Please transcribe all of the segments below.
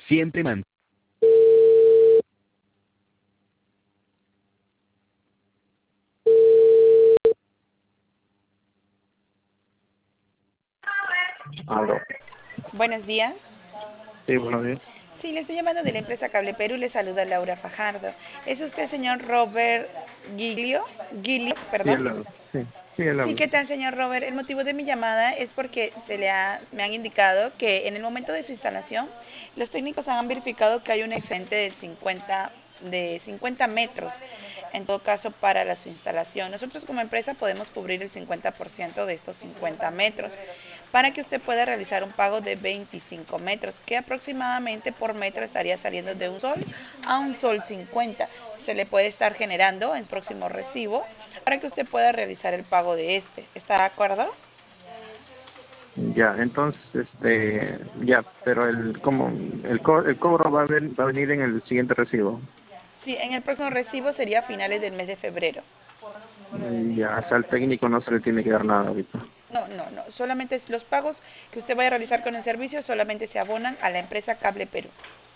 Siempre man. Aló. Buenos días. Sí, buenos días. Sí, le estoy llamando de la empresa Cable Perú. Le saluda Laura Fajardo. ¿Es usted el señor Robert Giglio? Giglio, Sí, perdón. él Sí, habla. ¿qué tal, señor Robert? El motivo de mi llamada es porque me han indicado que en el momento de su instalación, los técnicos han verificado que hay un excedente de 50 metros, en todo caso, para su instalación. Nosotros como empresa podemos cubrir el 50% de estos 50 metros para que usted pueda realizar un pago de 25 metros, que aproximadamente por metro estaría saliendo de un sol a un sol 50. Se le puede estar generando en próximo recibo para que usted pueda realizar el pago de este. ¿Está de acuerdo? Ya, entonces, ya, pero el cobro va a venir en el siguiente recibo. Sí, en el próximo recibo sería a finales del mes de febrero. Ya, hasta el técnico no se le tiene que dar nada ahorita. No, no, no. Solamente los pagos que usted vaya a realizar con el servicio solamente se abonan a la empresa Cable Perú.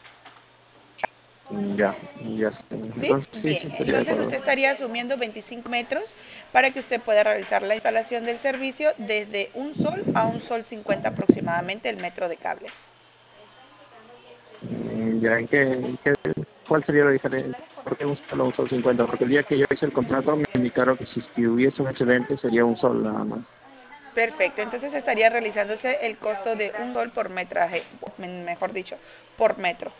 Ya, ya sé. ¿Sí? Entonces, sí, Bien. sí, estaría de Entonces usted acuerdo. estaría asumiendo 25 metros para que usted pueda realizar la instalación del servicio desde un sol a un sol 50 aproximadamente el metro de cable. Ya, ¿cuál sería la diferencia? ¿Por qué un solo un sol 50? Porque el día que yo hice el contrato me indicaron que si es que hubiese un excedente sería un sol nada más. Perfecto. Entonces estaría realizándose el costo de un sol por metraje, mejor dicho, por metro.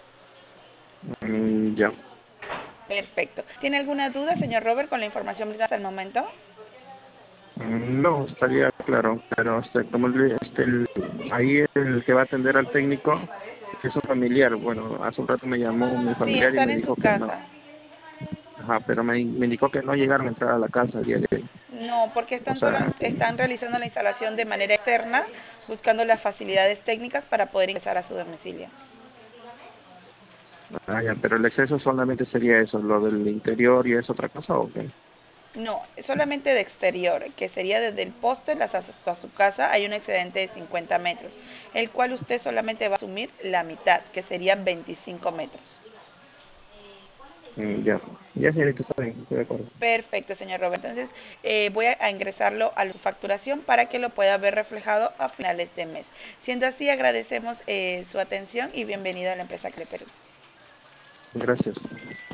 Ya. Perfecto. ¿Tiene alguna duda, señor Robert, con la información brindada hasta el momento? No, estaría claro, pero ahí el que va a atender al técnico es un familiar. Bueno, hace un rato me llamó mi Sí, familiar y están me en su dijo que no. casa. Ajá, pero me indicó que no llegaron a entrar a la casa el día de hoy. No, porque O solo sea, están realizando la instalación de manera externa, buscando las facilidades técnicas para poder ingresar a su domicilio. ya, pero el exceso solamente sería eso, lo del interior y es otra cosa, ¿o qué? No, solamente de exterior, que sería desde el poste hasta su casa, hay un excedente de 50 metros, el cual usted solamente va a asumir la mitad, que serían 25 metros. Ya, ya señorita, está bien, estoy de acuerdo. Perfecto, señor Robert. Entonces, voy a ingresarlo a su facturación para que lo pueda ver reflejado a finales de mes. Siendo así, agradecemos su atención y bienvenido a la empresa Cleperú. Gracias.